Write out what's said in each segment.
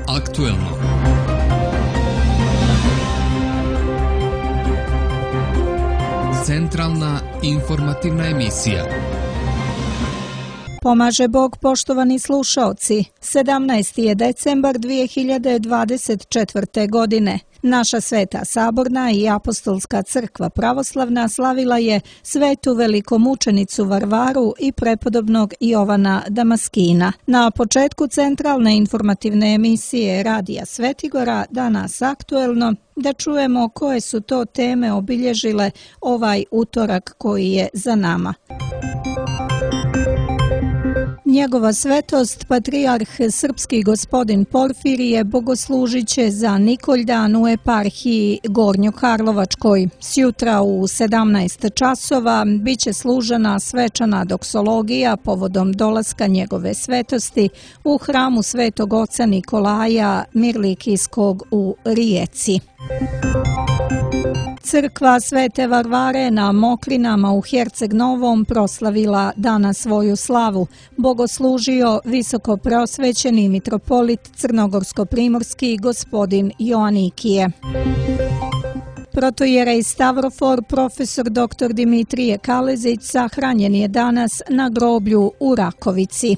aktuelno. Centralna informativna emisija. Pomaže Bog, poštovani slušaoci. 17. je decembar 2024. godine. Naša Sveta Saborna i Apostolska crkva pravoslavna slavila je svetu velikomučenicu Varvaru i prepodobnog Jovana Damaskina. Na početku centralne informativne emisije Radija Svetigora, danas aktuelno, da čujemo koje su to teme obilježile ovaj utorak koji je za nama. Njegova svetost, patrijarh srpski gospodin Porfirije, bogoslužit će za Nikoldan u eparhiji Gornjokarlovačkoj. Sjutra u 17 časova bit će služena svečana doksologija povodom dolaska njegove svetosti u hramu Svetog oca Nikolaja Mirlikijskog u Rijeci. Crkva Svete Varvare na Mokrinama u Herceg Novom proslavila danas svoju slavu. Bogoslužio visoko preosvećeni mitropolit crnogorsko-primorski gospodin Joanikije. Protojerej Stavrofor, profesor dr. Dimitrije Kalezić, sahranjen je danas na groblju u Rakovici.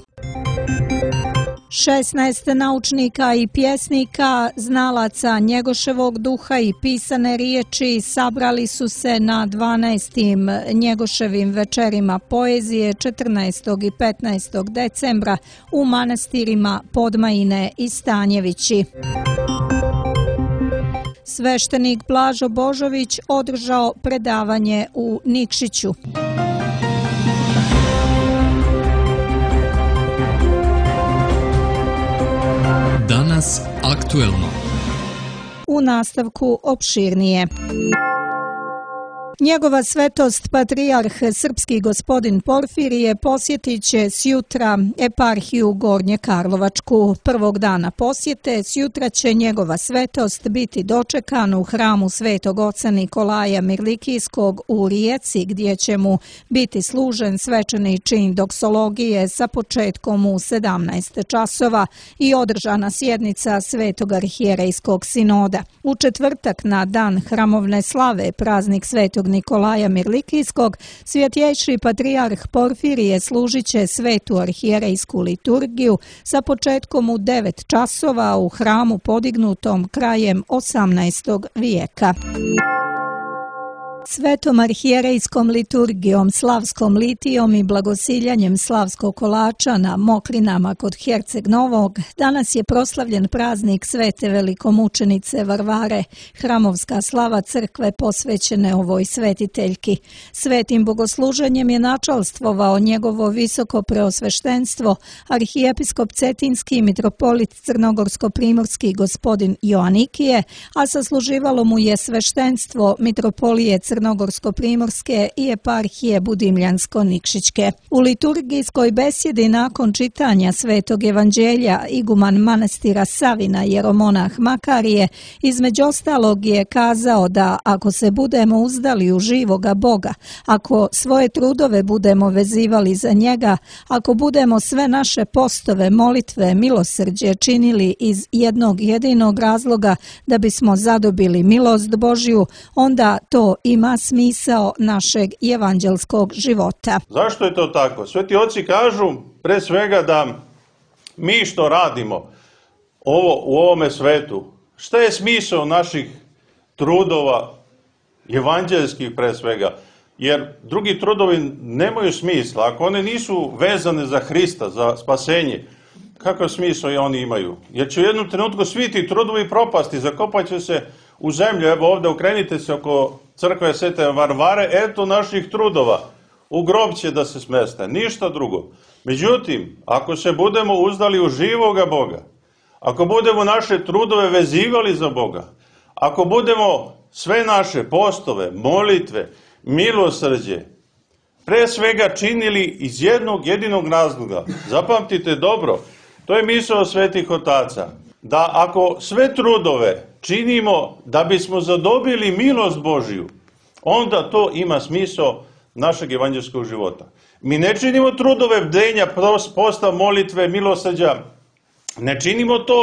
16 naučnika i pjesnika, znalaca Njegoševog duha i pisane riječi sabrali su se na 12. Njegoševim večerima poezije 14. i 15. decembra u manastirima Podmajine i Stanjevići. Sveštenik Blažo Božović održao predavanje u Nikšiću. Danas aktuelno. U nastavku opširnije. Njegova svetost, patrijarh srpski gospodin Porfirije, posjetit će sjutra eparhiju Gornjekarlovačku. Prvog dana posjete sjutra će njegova svetost biti dočekan u hramu Svetog oca Nikolaja Mirlikijskog u Rijeci, gdje će mu biti služen svečani čin doksologije sa početkom u 17 časova i održana sjednica Svetog arhijerejskog sinoda. U četvrtak, na dan hramovne slave, praznik Svetog Nikolaja Mirlikijskog, svjetjejši patrijarh Porfirije služit će svetu arhijerejsku liturgiju sa početkom u 9 časova u hramu podignutom krajem 18. vijeka. Svetom arhijerejskom liturgijom, slavskom litijom i blagosiljanjem slavskog kolača na Mokrinama kod Herceg Novog danas je proslavljen praznik svete velikomučenice Varvare, hramovska slava crkve posvećene ovoj svetiteljki. Svetim bogosluženjem je načalstvovao njegovo visoko preosveštenstvo, arhijepiskop Cetinski mitropolit crnogorsko-primorski gospodin Joanikije, a sasluživalo mu je sveštenstvo mitropolije Crnogorsko-primorske i eparhije Budimljansko-Nikšićke. U liturgijskoj besjedi nakon čitanja Svetog evanđelja iguman manastira Savina jeromonah Makarije između ostalog je kazao da ako se budemo uzdali u živoga Boga, ako svoje trudove budemo vezivali za njega, ako budemo sve naše postove, molitve, milosrđe činili iz jednog jedinog razloga da bismo zadobili milost Božju, onda to ima smisao našeg evanđelskog života. Zašto je to tako? Sveti oci kažu pre svega da mi što radimo u ovome svetu, šta je smisao naših trudova evanđelskih pre svega? Jer drugi trudovi nemaju smisla. Ako one nisu vezane za Hrista, za spasenje, kakav smisao i oni imaju? Jer će u jednom trenutku svi ti trudovi propasti, zakopat će se u zemlju. Evo ovdje okrenite se oko crkve Svete Varvare, eto naših trudova. U grob će da se smeste, ništa drugo. Međutim, ako se budemo uzdali u živoga Boga, ako budemo naše trudove vezivali za Boga, ako budemo sve naše postove, molitve, milosrđe, pre svega činili iz jednog jedinog razloga, zapamtite dobro, to je misao svetih otaca, da ako sve trudove činimo da bismo zadobili milost Božiju, onda to ima smisao našeg evanđelskog života. Mi ne činimo trudove bdenja, posta, molitve, milosrđa, ne činimo to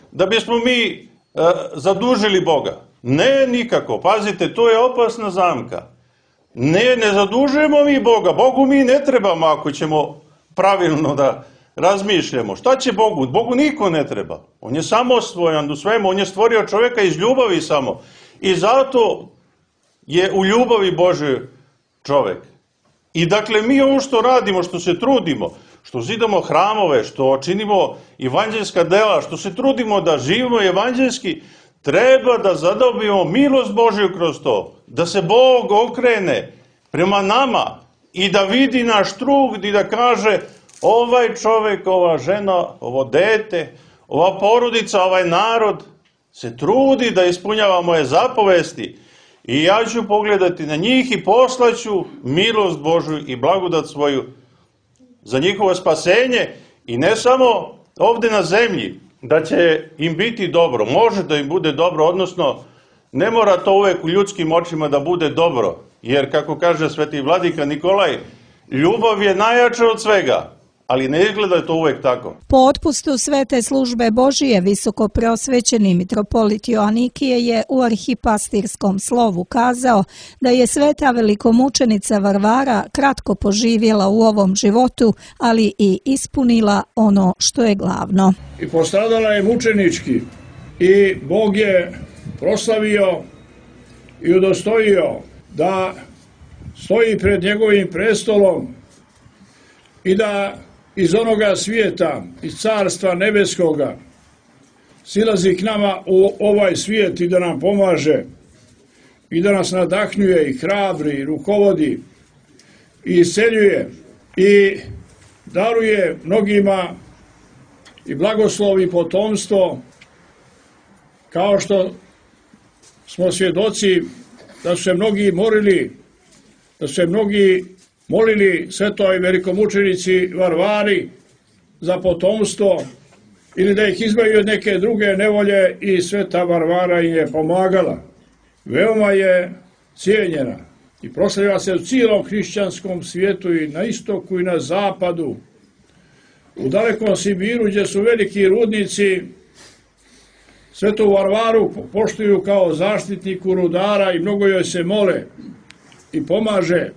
da bismo mi zadužili Boga. Ne, nikako. Pazite, to je opasna zamka. Ne zadužujemo mi Boga. Bogu mi ne trebamo ako ćemo pravilno da razmišljamo. Šta će Bogu? Bogu niko ne treba. On je samostojan u svemu. On je stvorio čovjeka iz ljubavi samo. I zato je u ljubavi Božoj čovjek. I dakle, mi ovo što radimo, što se trudimo, što zidamo hramove, što činimo evanđelska dela, što se trudimo da živimo evanđelski, treba da zadobijemo milost Božju kroz to. Da se Bog okrene prema nama i da vidi naš trud i da kaže ovaj čovjek, ova žena, ovo dete, ova porodica, ovaj narod se trudi da ispunjava moje zapovesti i ja ću pogledati na njih i poslaću milost Božju i blagodat svoju za njihovo spasenje i ne samo ovdje na zemlji, da će im biti dobro, može da im bude dobro, odnosno ne mora to uvek u ljudskim očima da bude dobro, jer kako kaže sveti vladika Nikolaj, ljubav je najjača od svega, ali ne izgleda to uvek tako. Po otpustu Svete službe Božije visoko preosvećeni mitropolit Joanikije je u arhipastirskom slovu kazao da je sveta velikomučenica Varvara kratko poživjela u ovom životu, ali i ispunila ono što je glavno. I postradala je mučenički i Bog je proslavio i udostojio da stoji pred njegovim prestolom i da iz onoga svijeta, iz carstva nebeskoga, silazi k nama u ovaj svijet i da nam pomaže i da nas nadahnjuje i hrabri i rukovodi i isceljuje i daruje mnogima i blagoslov i potomstvo, kao što smo svjedoci da su se mnogi morili, da su se mnogi molili svetoj velikomučenici Varvari za potomstvo ili da ih izbavi od neke druge nevolje i sveta Varvara im je pomagala. Veoma je cijenjena i proslavlja se u cijelom hrišćanskom svijetu i na istoku i na zapadu. U dalekom Sibiru gdje su veliki rudnici svetu Varvaru poštuju kao zaštitniku rudara i mnogo joj se mole i pomaže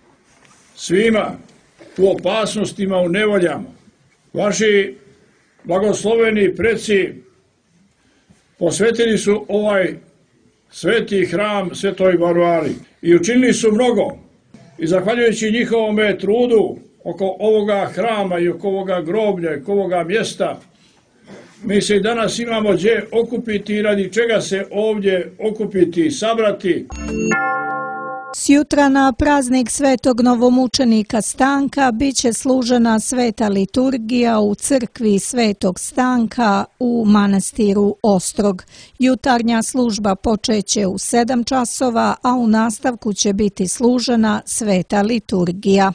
svima u opasnostima, u nevoljama. Vaši blagosloveni preci posvetili su ovaj sveti hram svetoj Varvari i učinili su mnogo. I zahvaljujući njihovome trudu oko ovoga hrama i oko ovoga groblja i oko ovoga mjesta, mi se i danas imamo gdje okupiti i radi čega se ovdje okupiti i sabrati. Sjutra na praznik svetog novomučenika Stanka bit će služena sveta liturgija u crkvi svetog Stanka u manastiru Ostrog. Jutarnja služba počeće u 7 časova, a u nastavku će biti služena sveta liturgija.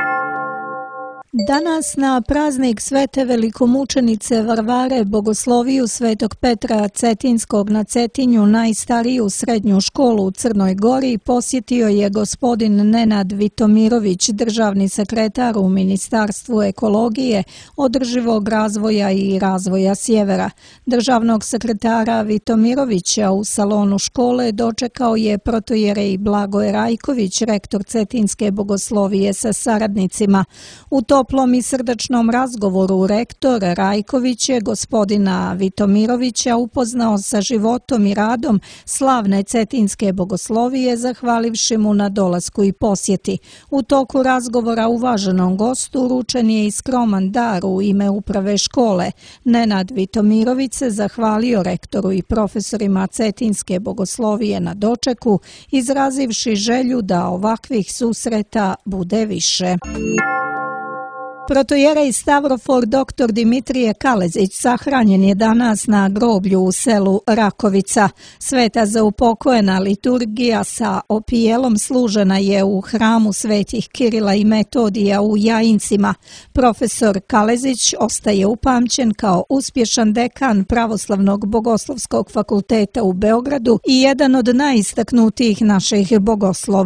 Danas na praznik svete velikomučenice Varvare bogosloviju svetog Petra Cetinskog na Cetinju, najstariju srednju školu u Crnoj Gori, posjetio je gospodin Nenad Vitomirović, državni sekretar u Ministarstvu ekologije, održivog razvoja i razvoja sjevera. Državnog sekretara Vitomirovića u salonu škole dočekao je protojerej Blagoje Rajković, rektor Cetinske bogoslovije sa saradnicima. U toplom i srdačnom razgovoru rektor Rajković je gospodina Vitomirovića upoznao sa životom i radom slavne Cetinske bogoslovije, zahvalivši mu na dolasku i posjeti. U toku razgovora uvaženom gostu uručen je i skroman dar u ime uprave škole. Nenad Vitomirović se zahvalio rektoru i profesorima Cetinske bogoslovije na dočeku, izrazivši želju da ovakvih susreta bude više. Protojerej Stavrofor dr. Dimitrije Kalezić sahranjen je danas na groblju u selu Rakovica. Sveta zaupokojena liturgija sa opijelom služena je u hramu svetih Kirila i Metodija u Jajincima. Profesor Kalezić ostaje upamćen kao uspješan dekan Pravoslavnog bogoslovskog fakulteta u Beogradu i jedan od najistaknutijih naših bogoslova.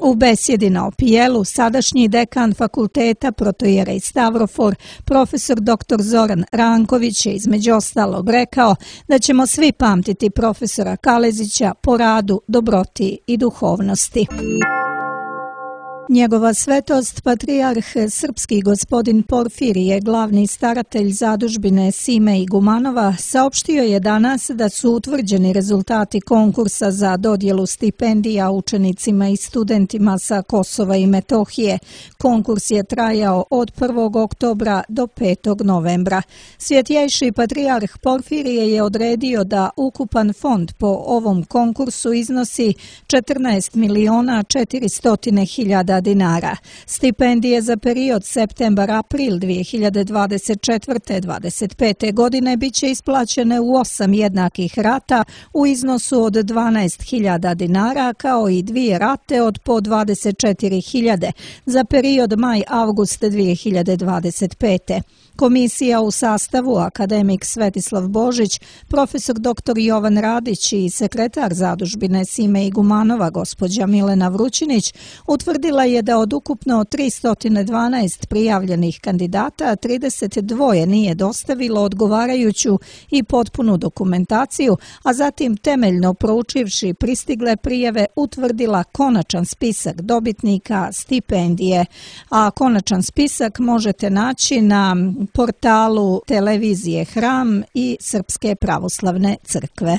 U besjedi na Opijelu sadašnji dekan fakulteta protojerej Stavrofor, profesor dr. Zoran Ranković je između ostalog rekao da ćemo svi pamtiti profesora Kalezića po radu, dobroti i duhovnosti. Njegova svetost, patrijarh srpski gospodin Porfirije, glavni staratelj zadužbine Sime Igumanova, saopštio je danas da su utvrđeni rezultati konkursa za dodjelu stipendija učenicima i studentima sa Kosova i Metohije. Konkurs je trajao od 1. oktobra do 5. novembra. Svjetjejši patrijarh Porfirije je odredio da ukupan fond po ovom konkursu iznosi 14.400.000 dinara. Stipendije za period septembar-april 2024-25. godine bit će isplaćene u 8 jednakih rata u iznosu od 12.000 dinara, kao i 2 rate od po 24.000 za period maj-avgust 2025. Komisija u sastavu akademik Svetislav Božić, profesor dr. Jovan Radić i sekretar zadužbine Sime Igumanova gospođa Milena Vrućinić utvrdila je da od ukupno 312 prijavljenih kandidata 32 nije dostavilo odgovarajuću i potpunu dokumentaciju, a zatim temeljno proučivši pristigle prijave utvrdila konačan spisak dobitnika stipendije. A konačan spisak možete naći na portalu televizije Hram i Srpske pravoslavne crkve.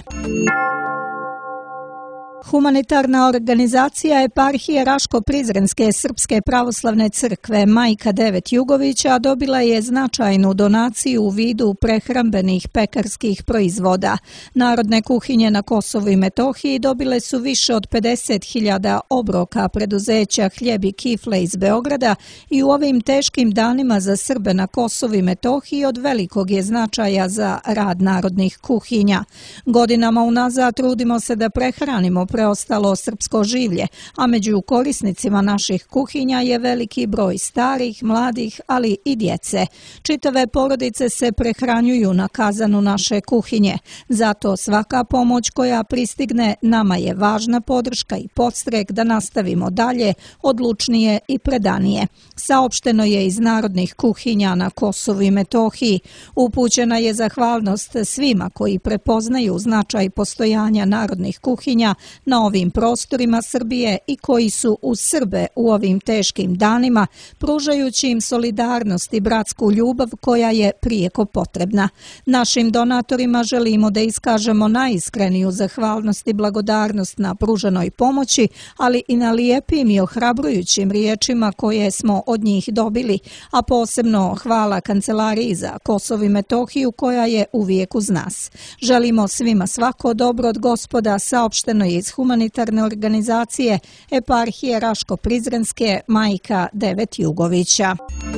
Humanitarna organizacija Eparhije Raško-Prizrenske Srpske pravoslavne crkve Majka Devet Jugovića dobila je značajnu donaciju u vidu prehrambenih pekarskih proizvoda. Narodne kuhinje na Kosovu i Metohiji dobile su više od 50.000 obroka preduzeća Hljeb i kifle iz Beograda i u ovim teškim danima za Srbe na Kosovu i Metohiji od velikog je značaja za rad narodnih kuhinja. Godinama unazad trudimo se da prehranimo preostalo srpsko življe, a među korisnicima naših kuhinja je veliki broj starih, mladih, ali i djece. Čitave porodice se prehranjuju na kazanu naše kuhinje. Zato svaka pomoć koja pristigne nama je važna podrška i podstrek da nastavimo dalje, odlučnije i predanije. Saopšteno je iz narodnih kuhinja na Kosovu i Metohiji. Upućena je zahvalnost svima koji prepoznaju značaj postojanja narodnih kuhinja na ovim prostorima Srbije i koji su uz Srbe u ovim teškim danima, pružajući im solidarnost i bratsku ljubav koja je prijeko potrebna. Našim donatorima želimo da iskažemo najiskreniju zahvalnost i blagodarnost na pruženoj pomoći, ali i na lijepim i ohrabrujućim riječima koje smo od njih dobili, a posebno hvala Kancelariji za Kosovo i Metohiju koja je uvijek uz nas. Želimo svima svako dobro od Gospoda, saopšteno je iz humanitarne organizacije Eparhije Raško-Prizrenske Majka Devet Jugovića.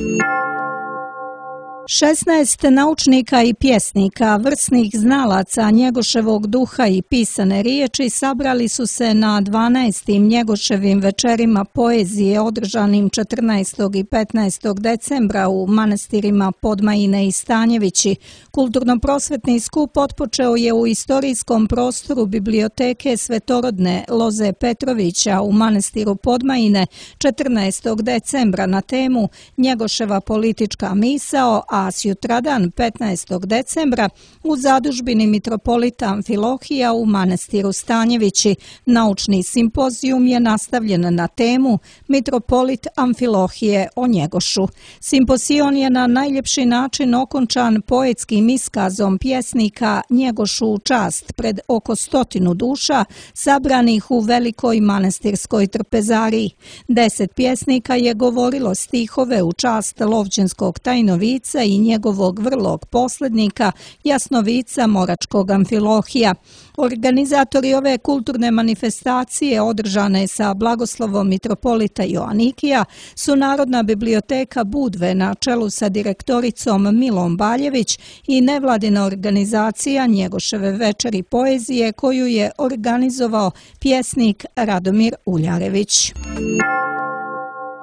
16 naučnika i pjesnika, vrsnih znalaca Njegoševog duha i pisane riječi sabrali su se na 12. Njegoševim večerima poezije održanim 14. i 15. decembra u manastirima Podmajine i Stanjevići. Kulturno-prosvetni skup otpočeo je u istorijskom prostoru biblioteke Svetorodne Loze Petrovića u manastiru Podmajine 14. decembra na temu Njegoševa politička misao, a sutradan 15. decembra u zadužbini mitropolita Amfilohija u manastiru Stanjevići. Naučni simpozijum je nastavljen na temu Mitropolit Amfilohije o Njegošu. Simpozion je na najljepši način okončan poetskim iskazom pjesnika Njegošu u čast pred oko 100 duša sabranih u velikoj manastirskoj trpezariji. 10 pjesnika je govorilo stihove u čast Lovćenskog tajnovica i njegovog vrlog poslednika, jasnovica Moračkog Amfilohija. Organizatori ove kulturne manifestacije, održane sa blagoslovom mitropolita Joanikija, su Narodna biblioteka Budve na čelu sa direktoricom Milom Baljević i nevladina organizacija Njegoševe večeri poezije koju je organizovao pjesnik Radomir Uljarević.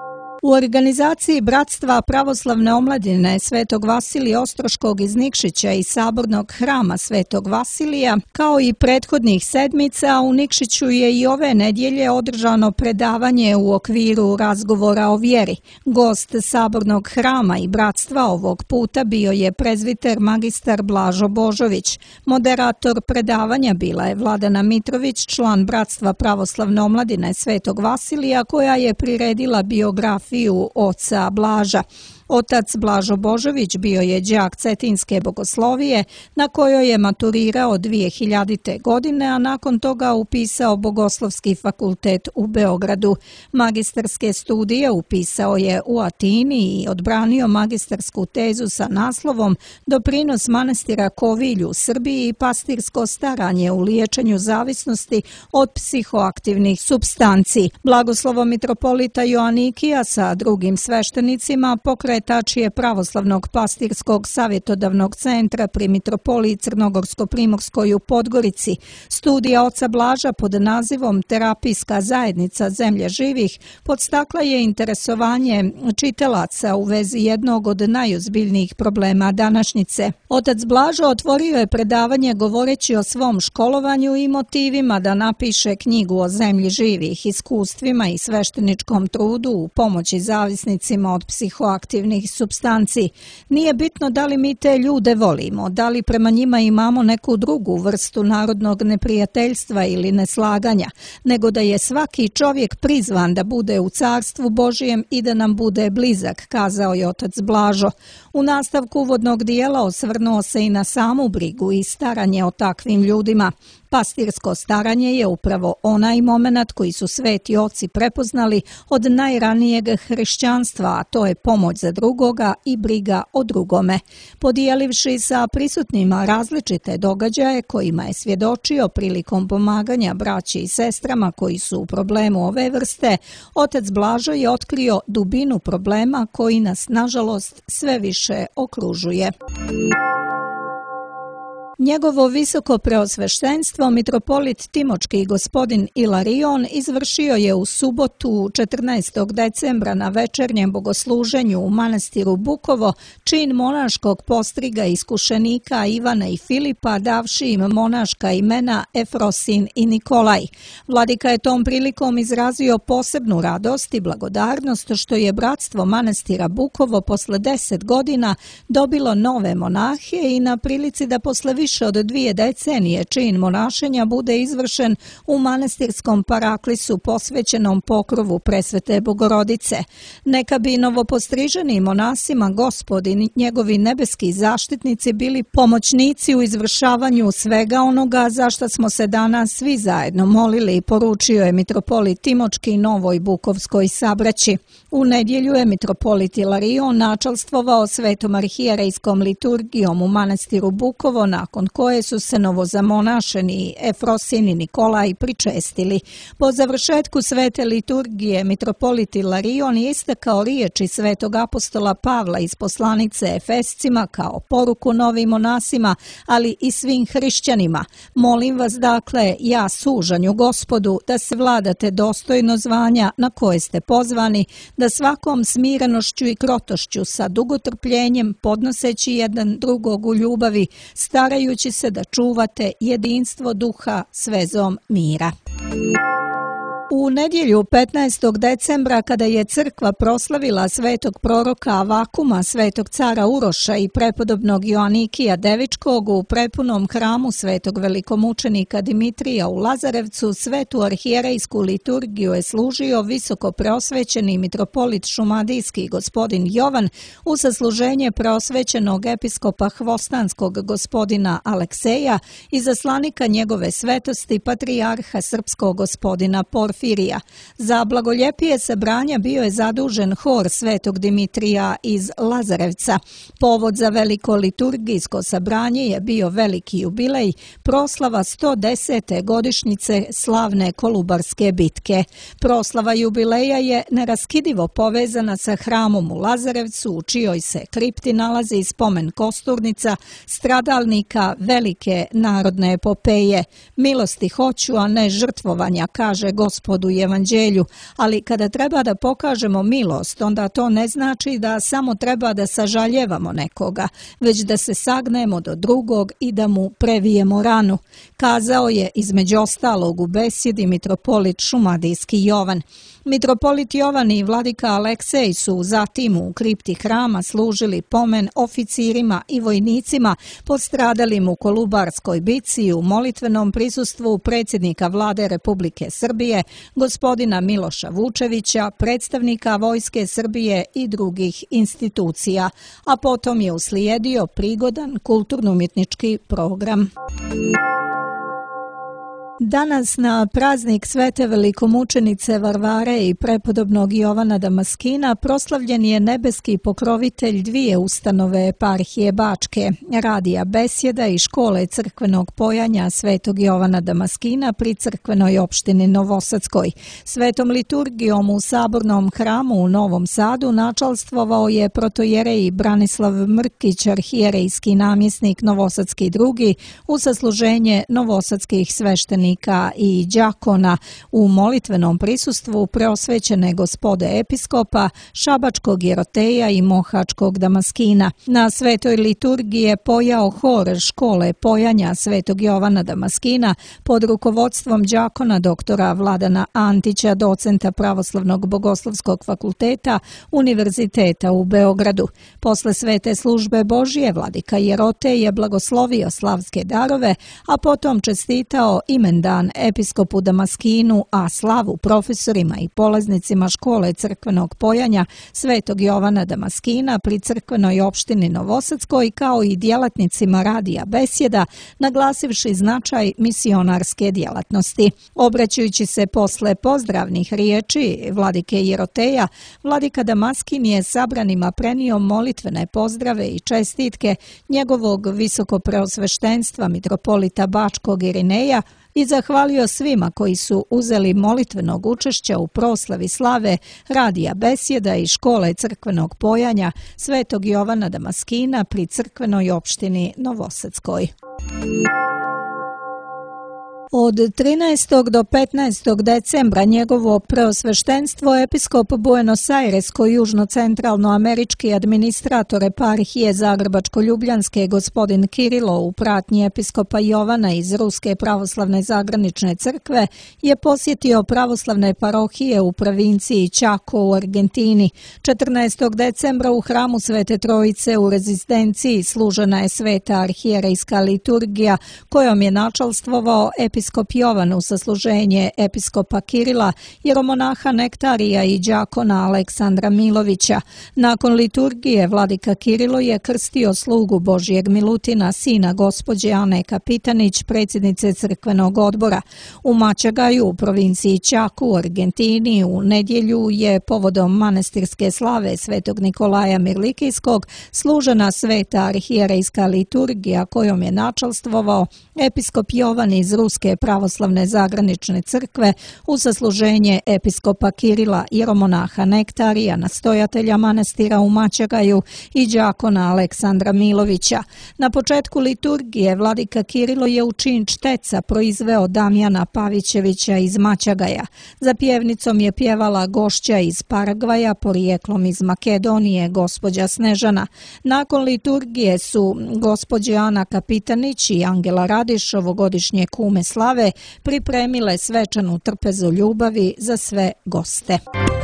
U organizaciji Bratstva pravoslavne omladine Svetog Vasilija Ostroškog iz Nikšića i Sabornog hrama Svetog Vasilija, kao i prethodnih sedmica, u Nikšiću je i ove nedjelje održano predavanje u okviru razgovora o vjeri. Gost Sabornog hrama i Bratstva ovog puta bio je prezviter magistar Blažo Božović. Moderator predavanja bila je Vladana Mitrović, član Bratstva pravoslavne omladine Svetog Vasilija, koja je priredila biografiju oca Blaža. Otac Blažo Božović bio je đak Cetinske bogoslovije, na kojoj je maturirao 2000. godine, a nakon toga upisao Bogoslovski fakultet u Beogradu. Magistarske studije upisao je u Atini i odbranio magistarsku tezu sa naslovom Doprinos manastira Kovilju u Srbiji i pastirsko staranje u liječenju zavisnosti od psihoaktivnih supstanci. Blagoslovom mitropolita Joanikija sa drugim sveštenicima pokretač je Pravoslavnog pastirskog savjetodavnog centra pri mitropoliji Crnogorsko-Primorskoj u Podgorici. Studija oca Blaža pod nazivom Terapijska zajednica zemlje živih podstakla je interesovanje čitalaca u vezi jednog od najozbiljnijih problema današnjice. Otac Blažo otvorio je predavanje govoreći o svom školovanju i motivima da napiše knjigu o zemlji živih, iskustvima i svešteničkom trudu u pomoći zavisnicima od psihoaktivnih supstanci. Nije bitno da li mi te ljude volimo, da li prema njima imamo neku drugu vrstu narodnog neprijateljstva ili neslaganja, nego da je svaki čovjek prizvan da bude u carstvu Božijem i da nam bude blizak, kazao je otac Blažo. U nastavku uvodnog dijela osvrnuo se i na samu brigu i staranje o takvim ljudima. Pastirsko staranje je upravo onaj momenat koji su sveti oci prepoznali od najranijeg hrišćanstva, a to je pomoć za drugoga i briga o drugome. Podijelivši sa prisutnima različite događaje kojima je svjedočio prilikom pomaganja braći i sestrama koji su u problemu ove vrste, otac Blažo je otkrio dubinu problema koji nas, nažalost, sve više okružuje. Njegovo visoko preosveštenstvo, mitropolit Timočki gospodin Ilarion, izvršio je u subotu 14. decembra na večernjem bogosluženju u manastiru Bukovo čin monaškog postriga iskušenika Ivana i Filipa, davši im monaška imena Efrosin i Nikolaj. Vladika je tom prilikom izrazio posebnu radost i blagodarnost što je bratstvo manastira Bukovo posle 10 godina dobilo nove monahe i na prilici da posle više od 2 decenije čin monašenja bude izvršen u manastirskom paraklisu posvećenom pokrovu Presvete Bogorodice. Neka bi novopostriženi monasima Gospod i njegovi nebeski zaštitnici bili pomoćnici u izvršavanju svega onoga za što smo se danas svi zajedno molili, poručio je mitropolit Timočki Novoj Bukovskoj sabraći. U nedjelju je mitropolit Ilarion načalstvovao svetom arhijerejskom liturgijom u manastiru Bukovo, nakon koje su se novozamonašeni Efrosin i Nikolaj pričestili. Po završetku svete liturgije mitropolit Ilarion je istakao riječi svetog apostola Pavla iz poslanice Efescima kao poruku novim monasima, ali i svim hrišćanima. Molim vas dakle, ja sužanju Gospodu, da se vladate dostojno zvanja na koje ste pozvani, da svakom smirenošću i krotošću sa dugotrpljenjem podnoseći jedan drugog u ljubavi, starajući se da čuvate jedinstvo duha s vezom mira. U nedjelju 15. decembra, kada je crkva proslavila svetog proroka Avakuma, svetog cara Uroša i prepodobnog Joanikija Devičkog u prepunom hramu svetog velikomučenika Dimitrija u Lazarevcu, svetu arhijerejsku liturgiju je služio visoko preosvećeni mitropolit šumadijski gospodin Jovan u sasluženje preosvećenog episkopa hvostanskog gospodina Alekseja i zaslanika njegove svetosti patrijarha srpskog gospodina Porfirija. Za blagoljepije sabranja bio je zadužen hor svetog Dimitrija iz Lazarevca. Povod za veliko liturgijsko sabranje je bio veliki jubilej, proslava 110. godišnjice slavne Kolubarske bitke. Proslava jubileja je neraskidivo povezana sa hramom u Lazarevcu, u čijoj se kripti nalazi spomen kosturnica stradalnika velike narodne epopeje. Milosti hoću, a ne žrtvovanja, kaže gospodin Gospodu i Evanđelju, ali kada treba da pokažemo milost, onda to ne znači da samo treba da sažaljevamo nekoga, već da se sagnemo do drugog i da mu previjemo ranu, kazao je između ostalog u besjedi mitropolit šumadijski Jovan. Mitropolit Jovan i vladika Aleksej su zatim u kripti hrama služili pomen oficirima i vojnicima postradalim u Kolubarskoj bici u molitvenom prisustvu predsjednika vlade Republike Srbije, gospodina Miloša Vučevića, predstavnika Vojske Srbije i drugih institucija, a potom je uslijedio prigodan kulturno-umjetnički program. Danas na praznik Svete velikomučenice Varvare i prepodobnog Jovana Damaskina proslavljen je nebeski pokrovitelj dvije ustanove eparhije Bačke, Radija Besjeda i Škole crkvenog pojanja Svetog Jovana Damaskina pri crkvenoj opštini Novosadskoj. Svetom liturgijom u Sabornom hramu u Novom Sadu načalstvovao je protojerej Branislav Mrkić, arhijerejski namjesnik Novosadski II, u sasluženje novosadskih sveštenika i đakona u molitvenom prisustvu preosvećene gospode episkopa, šabačkog jeroteja i mohačkog Damaskina. Na svetoj liturgiji je pojao hor Škole pojanja Svetog Jovana Damaskina pod rukovodstvom đakona doktora Vladana Antića, docenta Pravoslavnog bogoslovskog fakulteta Univerziteta u Beogradu. Posle svete službe Božije vladika Jerotej je blagoslovio slavske darove, a potom čestitao imendan episkopu Damaskinu, a slavu profesorima i polaznicima Škole crkvenog pojanja Svetog Jovana Damaskina pri crkvenoj opštini Novosadskoj, kao i djelatnicima Radija Besjeda, naglasivši značaj misionarske djelatnosti. Obraćajući se posle pozdravnih riječi vladike Jeroteja, vladika Damaskin je sabranima prenio molitvene pozdrave i čestitke njegovog visokopreosveštenstva mitropolita Bačkog Irineja i zahvalio svima koji su uzeli molitvenog učešća u proslavi slave Radija Besjeda i Škole crkvenog pojanja Svetog Jovana Damaskina pri crkvenoj opštini Novosadskoj. Od 13. do 15. decembra njegovo preosveštenstvo episkop Buenos Airesko južno-centralnoamerički administrator eparhije Zagrebačko-Ljubljanske gospodin Kirilo u pratnji episkopa Jovana iz Ruske pravoslavne zagranične crkve je posjetio pravoslavne parohije u provinciji Chaco u Argentini. 14. decembra u hramu Svete Trojice u rezistenciji služena je sveta arhijerejska liturgija kojom je načalstvovao episkop Jovan u sasluženje episkopa Kirila, jeromonaha Nektarija i đakona Aleksandra Milovića. Nakon liturgije vladika Kirilo je krstio slugu Božijeg Milutina, sina gospođe Ane Kapitanić, predsjednice crkvenog odbora. U Mačagaju u provinciji Chaco u Argentini u nedjelju je povodom manastirske slave Svetog Nikolaja Mirlikijskog služena sveta arhijerejska liturgija kojom je načalstvovao episkop Jovan iz Ruske pravoslavne zagranične crkve u sasluženje episkopa Kirila, jeromonaha Nektarija, nastojatelja manastira u Mačagaju i đakona Aleksandra Milovića. Na početku liturgije vladika Kirilo je u čin čteca proizveo Damjana Pavićevića iz Mačagaja. Za pjevnicom je pjevala gošća iz Paragvaja, porijeklom iz Makedonije, gospođa Snežana. Nakon liturgije su gospođe Ana Kapitanić i Angela Radiš, ovogodišnje kume slave, pripremile svečanu trpezu ljubavi za sve goste.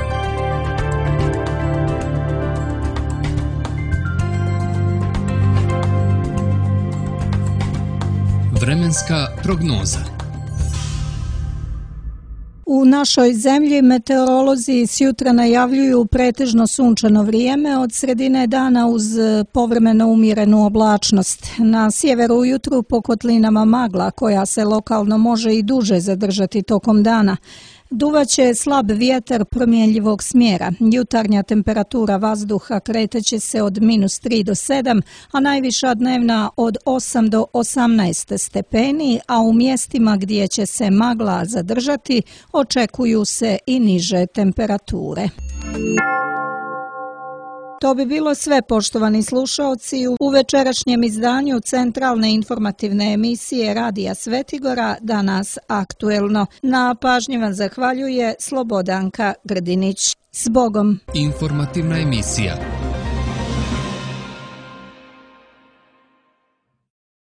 Vremenska prognoza. U našoj zemlji meteorolozi s jutra najavljuju pretežno sunčano vrijeme od sredine dana uz povremeno umjerenu oblačnost. Na sjeveru ujutru po kotlinama magla koja se lokalno može i duže zadržati tokom dana. Duvaće slab vjetar promjenjivog smjera. Jutarnja temperatura vazduha kretaće se od -3 do 7, a najviša dnevna od 8 do 18 stepeni, a u mjestima gdje će se magla zadržati očekuju se i niže temperature. To bi bilo sve, poštovani slušaoci, u večerašnjem izdanju centralne informativne emisije Radija Svetigora, danas aktuelno. Na pažnji vam zahvaljuje Slobodanka Grdinić. S Bogom! Informativna emisija.